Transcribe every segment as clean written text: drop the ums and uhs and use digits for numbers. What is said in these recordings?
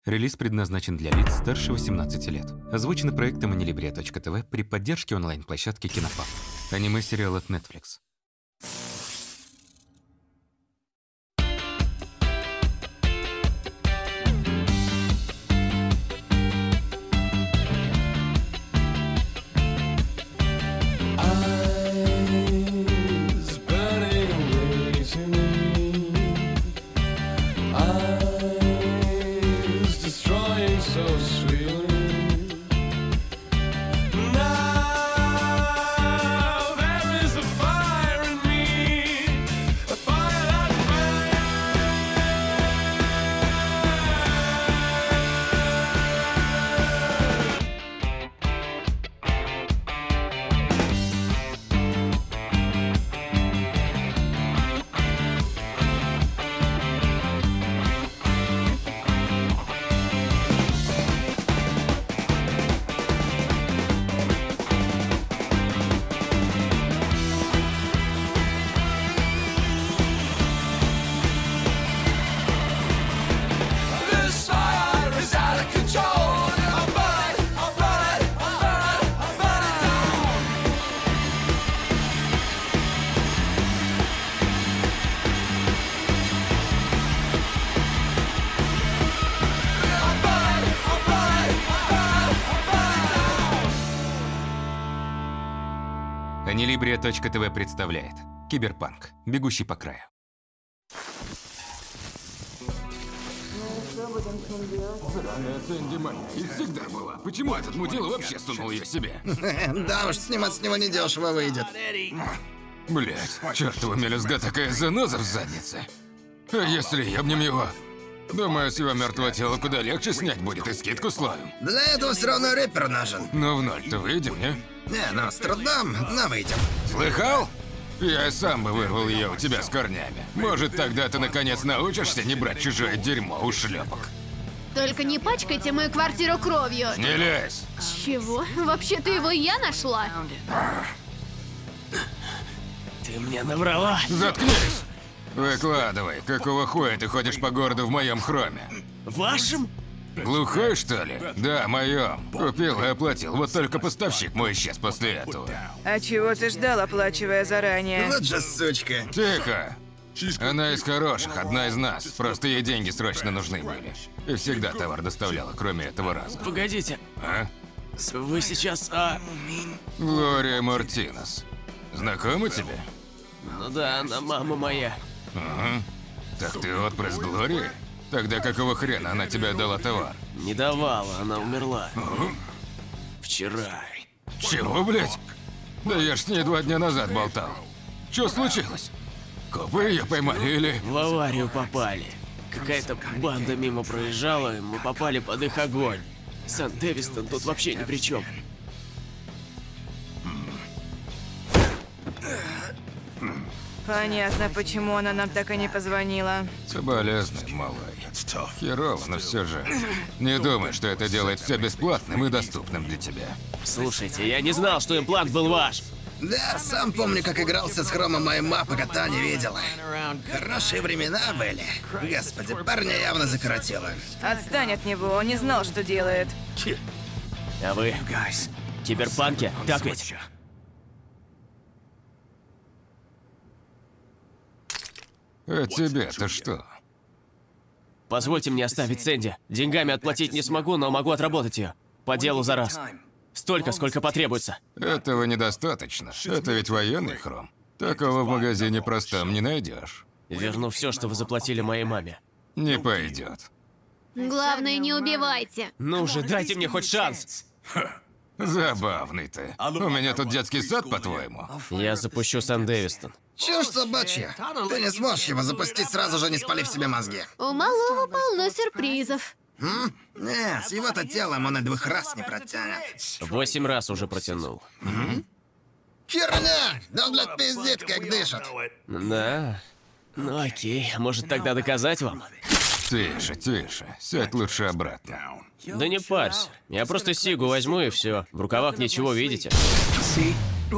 Релиз предназначен для лиц старше 18 лет. Озвучено проектом Anilibria.tv при поддержке онлайн-площадки Кинопаб. Аниме-сериал от Netflix. Anilibria.tv представляет Киберпанк. Бегущий по краю. Сэнди моя и всегда была. Почему этот мудила вообще сунул ее себе? Да уж, снимать с него недешево выйдет. Блять, чертова мелюзга такая заноза в заднице. А если ебнем его? Думаю, с его мертвого тела куда легче снять будет и скидку словим. Для этого все равно рэпер нужен. Но в ноль-то выйдем, не? Не, ну с трудом, но выйдем. Слыхал? Я сам бы вырвал ее у тебя с корнями. Может, тогда ты наконец научишься не брать чужое дерьмо у шлепок. Только не пачкайте мою квартиру кровью. Не лезь! Чего? Вообще-то его я нашла. Ты мне наврала. Заткнись! Выкладывай, какого хуя ты ходишь по городу в моем хроме? Вашим? Глухой, что ли? Да, моем. Купил и оплатил, вот только поставщик мой исчез после этого. А чего ты ждал, оплачивая заранее? Вот же сучка. Тихо! Она из хороших, одна из нас. Просто ей деньги срочно нужны были. И всегда товар доставляла, кроме этого раза. Pогодите, А? вы сейчас, Глория Мартинес. Знакома тебе? Ну да, она мама моя. Ага. Так ты отпрыск Глории? Тогда какого хрена она тебе дала товар? Не давала, она умерла. Вчера. Чего, блять? Да я ж с ней 2 дня назад болтал. Что случилось? Копы ее поймали или... В аварию попали. Какая-то банда мимо проезжала, и мы попали под их огонь. Сан-Дэвистон тут вообще ни при чем. Понятно, почему она нам так и не позвонила. Соболезную, малой. Херово, но все же. Не думай, что это делает все бесплатным и доступным для тебя. Слушайте, я не знал, что имплант был ваш. Да, сам помню, как игрался с хромом моей ма, пока та не видела. Хорошие времена были. Господи, парня явно закоротило. Отстань от него, он не знал, что делает. А вы, киберпанки, так ведь? А тебе-то что? Позвольте мне оставить Сэнди. Деньгами отплатить не смогу, но могу отработать ее. По делу за раз. Столько, сколько потребуется. Этого недостаточно. Это ведь военный хром. Такого в магазине простом не найдешь. Верну все, что вы заплатили моей маме. Не пойдет. Главное, не убивайте. Ну же, дайте мне хоть шанс. Забавный ты. У меня тут детский сад, по-твоему? Я запущу Сан-Дэвистон. Чушь собачья. Ты не сможешь его запустить, сразу же не спалив себе мозги. У малого полно сюрпризов. Не, с его-то телом он и 2 раз не протянет. 8 раз уже протянул. Херня! Да он, блядь, пиздит, как дышит. Да. Ну окей, может тогда доказать вам? Тише, тише. Сядь лучше обратно. Да не парься. Я просто сигу возьму и все. В рукавах ничего, видите?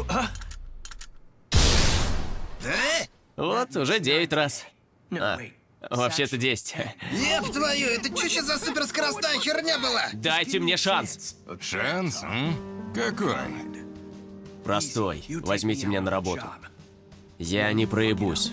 Да? Вот, уже 9 раз. Вообще-то 10. Еб твою, это что сейчас за суперскоростная херня была? Дайте мне шанс. Шанс? Какой? Простой. Возьмите меня на работу. Я не проебусь.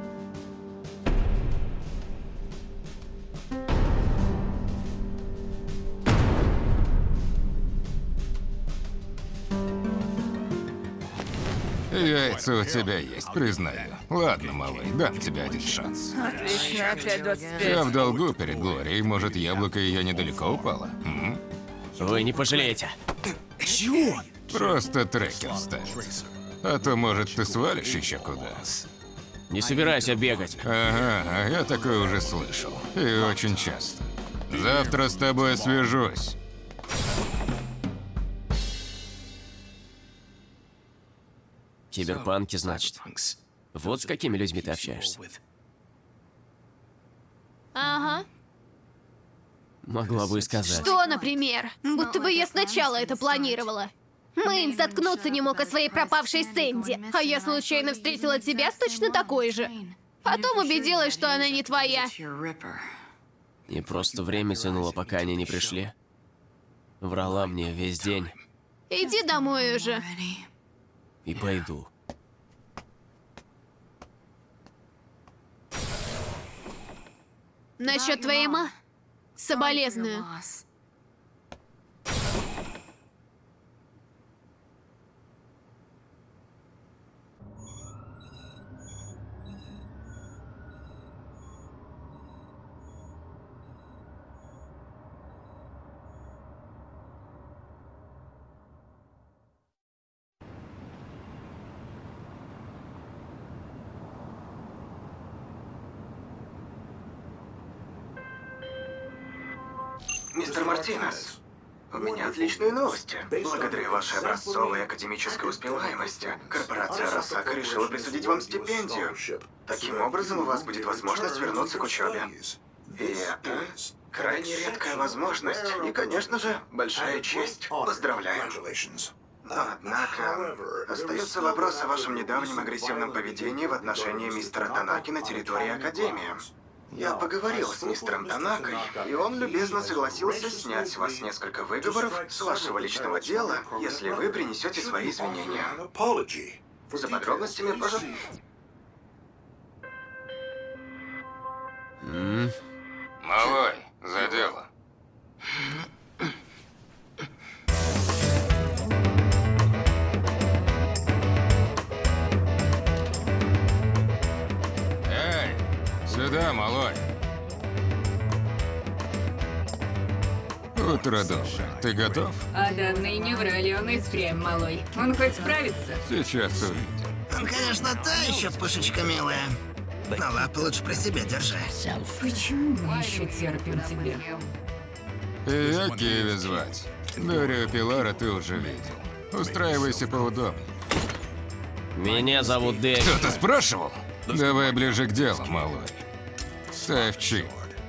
Яйца у тебя есть, признаю. Ладно, малый, дам тебе один шанс. Отлично, опять 25. Я в долгу перед Глорией, может, яблоко ее недалеко упало? Вы не пожалеете. Просто трекер ставь. А то, может, ты свалишь еще куда? Не собираюсь я бегать. Ага, я такое уже слышал. И очень часто. Завтра с тобой свяжусь. Киберпанки, значит. Вот с какими людьми ты общаешься. Ага. Могла бы и сказать. Что, например? Будто бы я сначала это планировала. Мэйн заткнуться не мог о своей пропавшей Сэнди, а я случайно встретила тебя с точно такой же. Потом убедилась, что она не твоя. И просто время тянуло, пока они не пришли. Врала мне весь день. Иди домой уже. И пойду. Насчет твоей соболезную. Мистер Мартинес, у меня отличные новости. Благодаря вашей образцовой академической успеваемости, корпорация Арасака решила присудить вам стипендию. Таким образом, у вас будет возможность вернуться к учебе. И это крайне редкая возможность. И, конечно же, большая честь. Поздравляю. Но, однако, остается вопрос о вашем недавнем агрессивном поведении в отношении мистера Танаки на территории Академии. Я поговорил с мистером Танакой, и он любезно согласился снять с вас несколько выговоров с вашего личного дела, если вы принесете свои извинения. За подробностями, пожалуйста. Малой, за дело. Эй, сюда, малой. Утро доброе. Ты готов? А данные не врали, он и впрямь малой. Он хоть справится? Сейчас увидим. Он, конечно, та еще пушечка милая. Но лапы лучше при себе держи. Почему мы еще терпим тебя? Я Киви звать. Дорио Пилара ты уже видел. Устраивайся поудобнее. Меня зовут Дэвид. Кто-то спрашивал? Давай ближе к делу, малой. Ставь чип.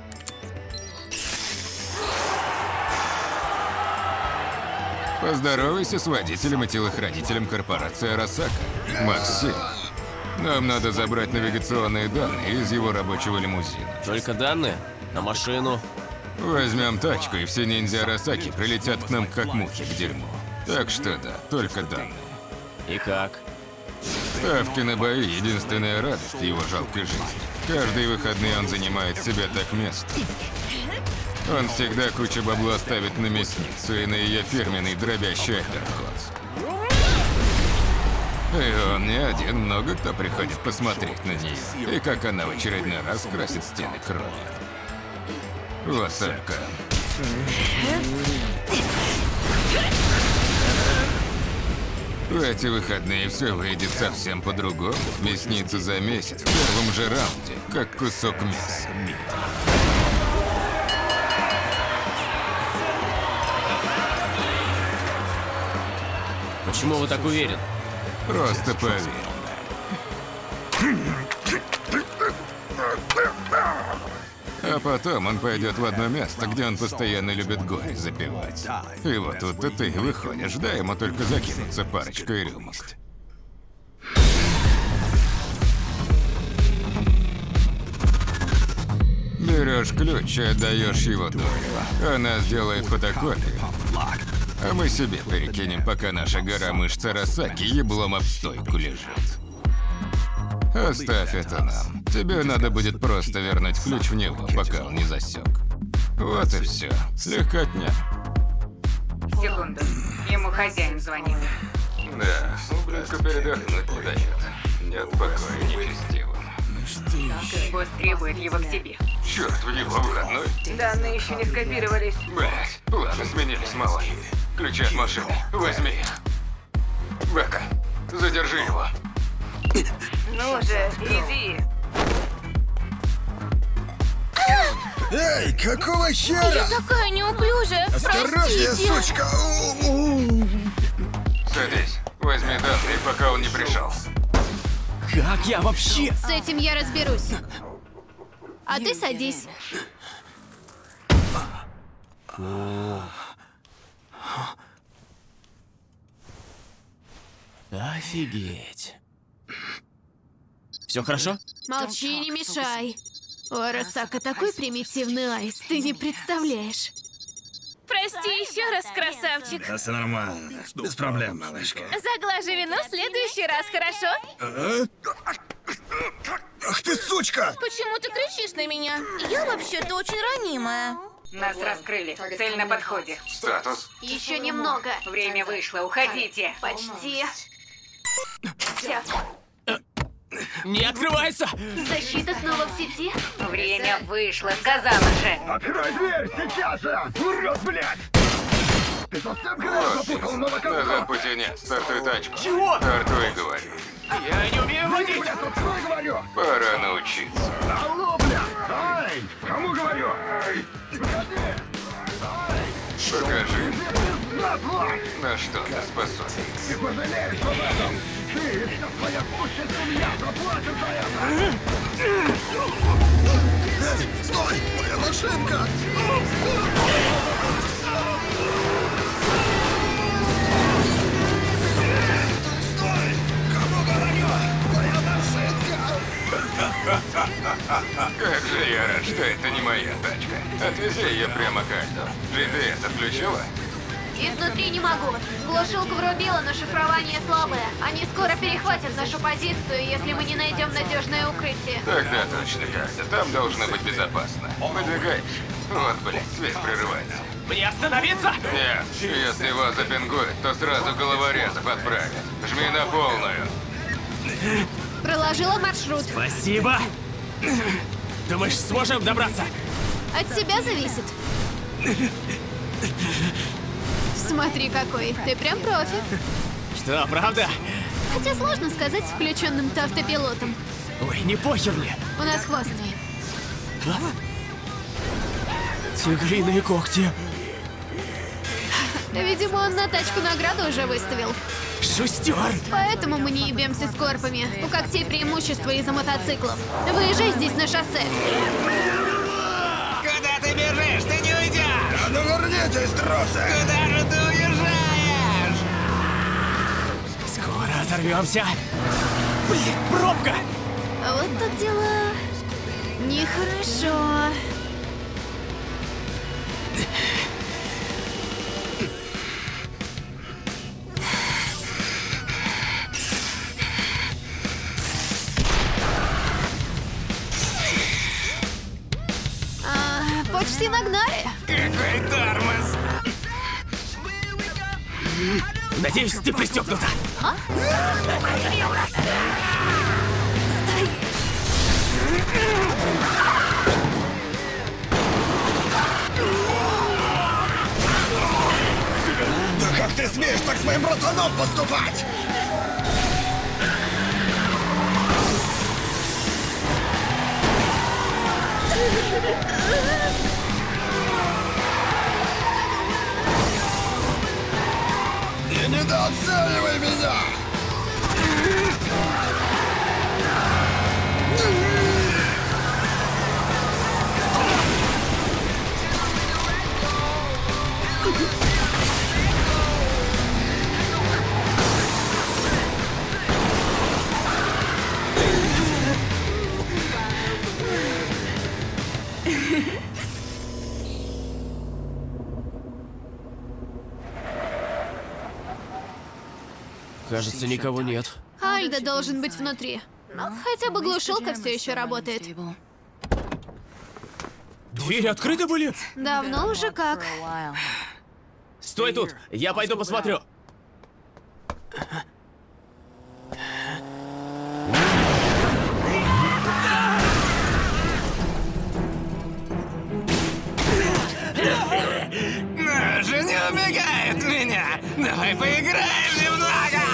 Поздоровайся с водителем и телохранителем корпорации Арасака, Максим. Нам надо забрать навигационные данные из его рабочего лимузина. Только данные? На машину? Возьмем тачку, и все ниндзя Арасаки прилетят к нам как мухи к дерьму. Так что да, только данные. И как? Ставки на бои — единственная радость его жалкой жизни. Каждые выходные он занимает себе так место. Он всегда кучу бабла ставит на мясницу и на ее фирменный дробящий апперкот. И он не один, много кто приходит посмотреть на нее. И как она в очередной раз красит стены кровью. Вот только... В эти выходные все выйдет совсем по-другому. Мясницу замесит в первом же раунде, как кусок мяса. Почему вы так уверены? Просто поверь. А потом он пойдет в одно место, где он постоянно любит горе запивать. И вот тут-то ты выходишь, дай ему только закинуться парочкой рюмок. Берешь ключ и отдаешь его Доре. Она сделает фотокопию. А мы себе перекинем, пока наша гора мышц Арасаки еблом об стойку лежит. Оставь это нам. Тебе надо будет просто вернуть ключ в него, пока он не засек. Вот и все. Легкотня. Секунду. Ему хозяин звонит. Да, ублюдку передохнуть не дает. Нет покоя нечестивым. Босс требует его к себе. Черт, в его выходной? Данные еще не скопировались. Блять, планы сменились, малой. Ключи от машины. Возьми их. Бека, задержи его. Ну же, иди. Эй, какого хера? Такая неуклюжая. Осторожнее, сучка! Садись. Возьми Дафни, пока он не пришел. Как я вообще? С этим я разберусь. А ты садись. Офигеть. Все хорошо? Молчи, не мешай. У Арасака такой примитивный айс, ты не представляешь. Прости еще раз, красавчик. Да, все нормально. Без проблем, малышка. Заглажи вину в следующий раз, хорошо? Ах ты, сучка! Почему ты кричишь на меня? Я вообще-то очень ранимая. Нас раскрыли. Цель на подходе. Статус. Еще немного. Время вышло, уходите. Почти. Все. Не открывается! Защита снова в сети? Время вышло, сказала же. Открой дверь, сейчас же! Урод, блядь! Ты совсем Вот, назад пути нет. Стартуй тачку. Чего? Стартуй, говорю. Я не умею водить! Блядь, открой, говорю! Пора научиться. Алло, блядь! Ай! Кому говорю? Покажи, На, тварь! на что ты способен. Ты пожалеешь об этом! Ты и вся твоя сущая семья заплатят за это! Стой! Моя машинка! Стой! Кому говорю? Моя машинка! Как же я рад, что это не моя тачка. Отвези ее прямо к Альду. GPS отключила? Изнутри не могу. Глушилку врубила, но шифрование слабое. Они скоро перехватят нашу позицию, если мы не найдем надежное укрытие. Тогда точно как-то. Там должно быть безопасно. Выдвигаемся. Вот, блядь, связь прерывается. Мне остановиться? Нет, если вас запингуют, то сразу головорезов отправят. Жми на полную. Проложила маршрут. Спасибо! Думаешь, сможем добраться? От тебя зависит. Смотри какой, ты прям профи. Что, правда? Хотя сложно сказать с включенным-то автопилотом. Ой, не похер мне. У нас хвост. Тигриные когти. Видимо, он на тачку награду уже выставил. Шустер! Поэтому мы не ебемся с корпами. У когтей преимущество из-за мотоциклов. Выезжай здесь на шоссе. Куда ты бежишь? Ты не уйдешь! А ну вернитесь, тросы! Куда же ты уезжаешь? Скоро оторвемся. Блин, пробка! Вот тут дела нехорошо. Почти нагнали. Какой тормоз! Надеюсь, ты пристегнута. Стой. Да как ты смеешь так с моим братаном поступать? Не недооценивай меня! Кажется, никого нет. Альда должен быть внутри. Но хотя бы глушилка все еще работает. Двери открыты были? Давно уже как. Стой тут, я пойду посмотрю. Ну же, не убегай от меня! Давай поиграем немного!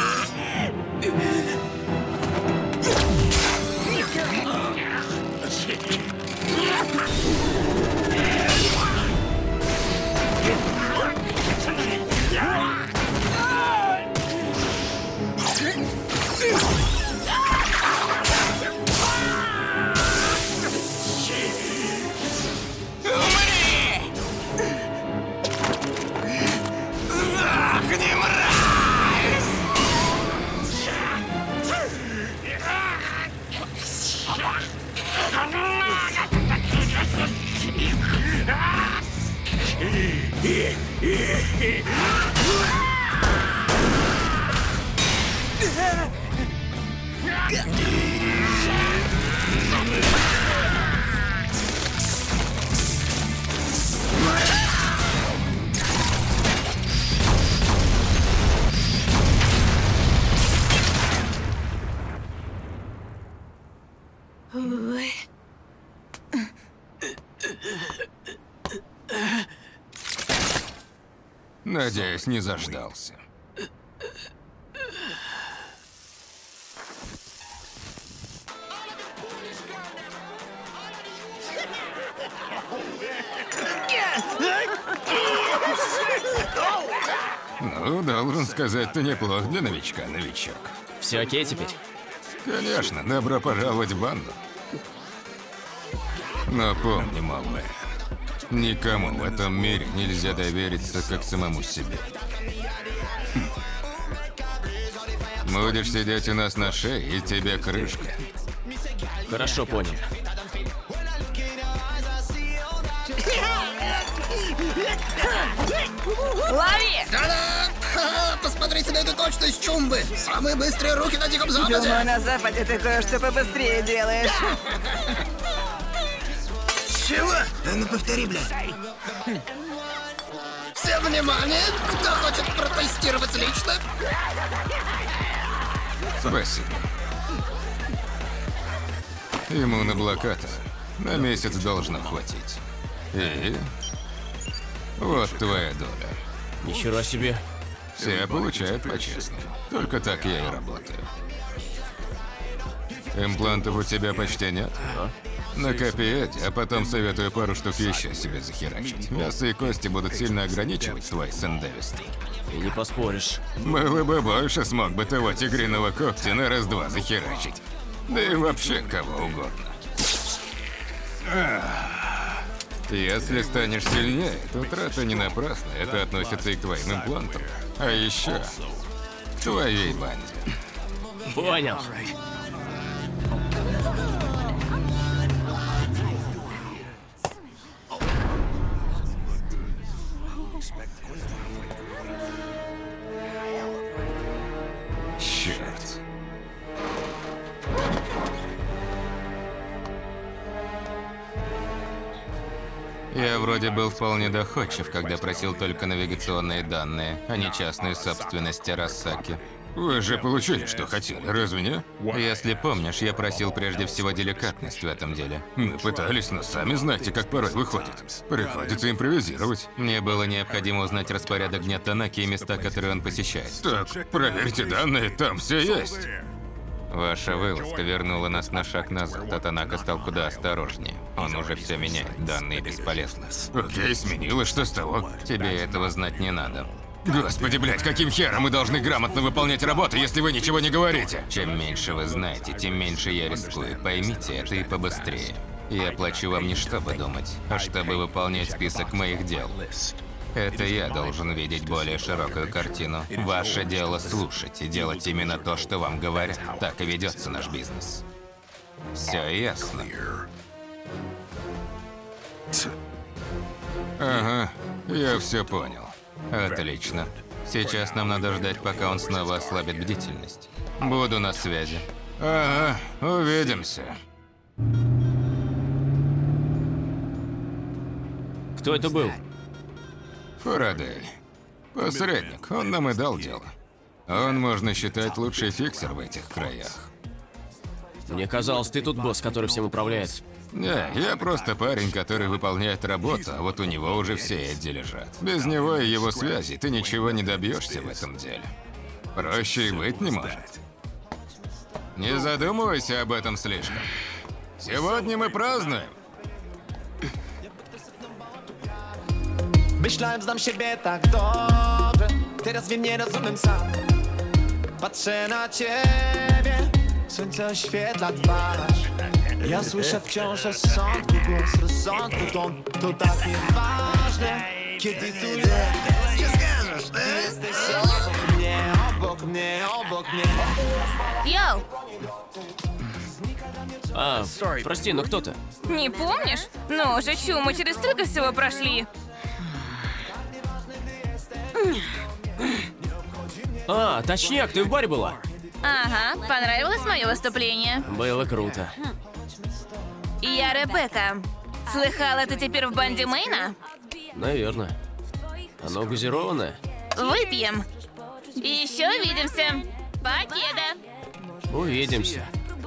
Надеюсь, не заждался. Ну, должен сказать, ты неплох для новичка, новичок. Все окей теперь? Конечно, добро пожаловать в банду. Но помни, малая, никому в этом мире нельзя довериться, как самому себе. Будешь сидеть у нас на шее, и тебе крышка. Хорошо, понял. Лови! Та-да! Ха-ха! Посмотрите на эту точность чумбы! Самые быстрые руки на Диком Западе! Думаю, на Западе ты кое-что побыстрее делаешь. Чего? Ну повтори, блядь. Все внимание! Кто хочет протестировать лично? Спасибо. Ему на блокада на месяц должно хватить. И вот твоя доля. Ничего себе. Все получают по-честному. Только так я и работаю. Имплантов у тебя почти нет? Накопи эти, а потом советую пару штук еще себе захерачить. Мясо и кости будут сильно ограничивать твой сэндевист. И не поспоришь. Было бы больше, смог бы того тигриного когтя на раз-два захерачить. Да и вообще кого угодно. Если станешь сильнее, то трата не напрасна. Это относится и к твоим имплантам. А еще к твоей банде. Понял. Черт. Я вроде был вполне доходчив, когда просил только навигационные данные, а не частную собственность Арасаки. Вы же получили, что хотели, разве не? Если помнишь, я просил прежде всего деликатность в этом деле. Мы пытались, но сами знаете, как порой выходит. Приходится импровизировать. Мне было необходимо узнать распорядок дня Танаки и места, которые он посещает. Так, проверьте данные, там все есть. Ваша вылазка вернула нас на шаг назад, а Танака стал куда осторожнее. Он уже все меняет, данные бесполезны. Окей, сменила, что с того? Тебе этого знать не надо. Господи, блядь, каким хером мы должны грамотно выполнять работу, если вы ничего не говорите? Чем меньше вы знаете, тем меньше я рискую. Поймите это и побыстрее. Я плачу вам не чтобы думать, а чтобы выполнять список моих дел. Это я должен видеть более широкую картину. Ваше дело слушать и делать именно то, что вам говорят. Так и ведется наш бизнес. Все ясно. Ага, я все понял. Отлично. Сейчас нам надо ждать, пока он снова ослабит бдительность. Буду на связи. Ага, увидимся. Кто это был? Фарадей. Посредник, он нам и дал дело. Он, можно считать, лучший фиксер в этих краях. Мне казалось, ты тут босс, который всем управляет. Не, я просто парень, который выполняет работу, а вот у него уже все эти лежат. Без него и его связи ты ничего не добьешься в этом деле. Проще и быть не может. Не задумывайся об этом слишком. Сегодня мы празднуем. Myślałem, znam siebie tak dobrze. Teraz wiem, nie rozumiem sam. Patrzę na ciebie, słońce oświetla twarz. Ja słyszę wciąż rozsądku, głos rozsądku, to tak nieważne. Kiedy tu jesteś, ty jesteś obok mnie, obok mnie. Йоу, А, прости, но кто ты? не помнишь? Ну уже чё, мы через столько всего прошли. А, точняк, ты в баре была? Ага, понравилось мое выступление? Было круто. Я Ребекка. Слыхала, ты теперь в банде Мэйна? Наверное. Оно газированное? Выпьем. И еще увидимся. Покеда. Увидимся.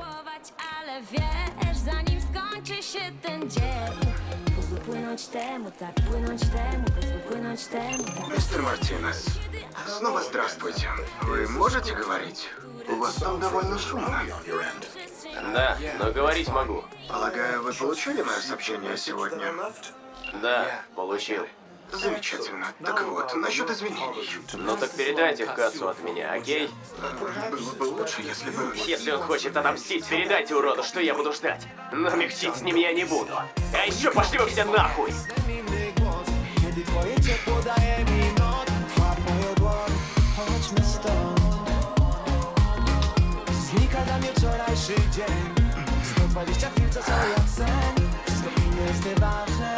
Мистер Мартинес, снова здравствуйте. Вы можете говорить? У вас там довольно шумно. Да, но говорить могу. Полагаю, вы получили мое сообщение сегодня? Да, получил. Замечательно. Так вот, насчет извинений. Ну так передайте Кацу от меня, окей? Было бы лучше, если бы... Если он хочет отомстить, передайте уроду, что я буду ждать. Но мягчить с ним я не буду. А еще пошли вы все нахуй! Kiedy twoje ciepło daje mi noc, złap moją dłoń, chodźmy stąd. Znika dla mnie wczorajszy dzień. 120 chwil, co są jak sen. Wszystko inne jest nieważne.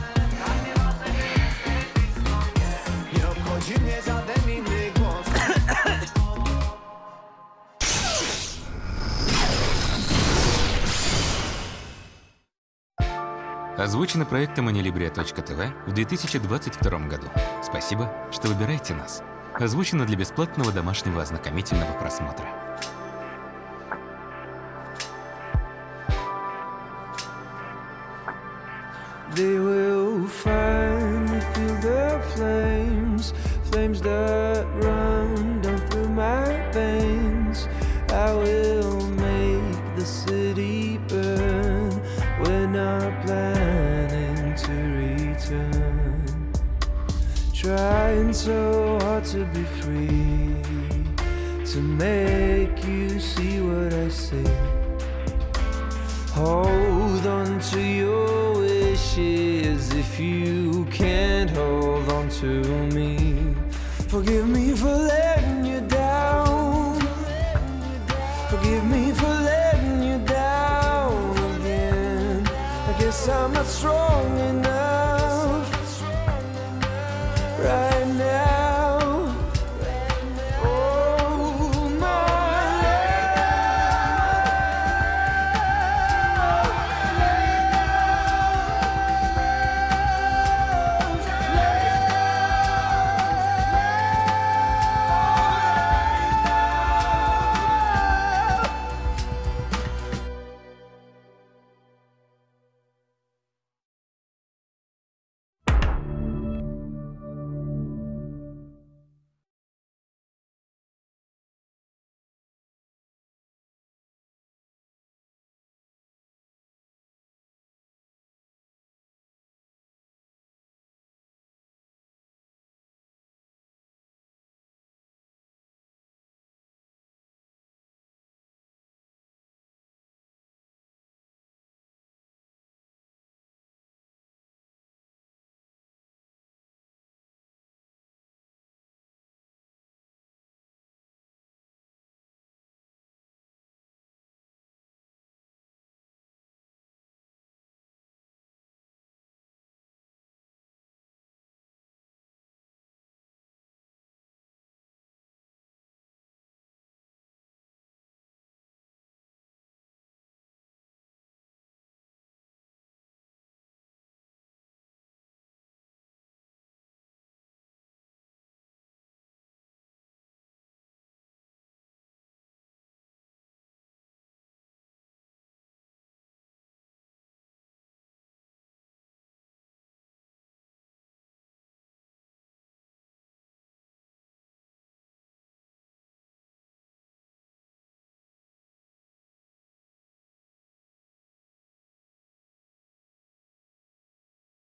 Nie obchodzi mnie żaden inny głos. Озвучено проектом Anilibria.tv в 2022 году. Спасибо, что выбираете нас. Озвучено для бесплатного домашнего ознакомительного просмотра. They will finally feel the flames, flames that run down through my veins. I will make the city burn. We're not planning to return. Trying so hard to be free, to make you see what I see. Hold on to your wishes if you can't hold on to me. Forgive me for letting you down. Forgive me for letting you down again. I guess I'm not strong enough right now.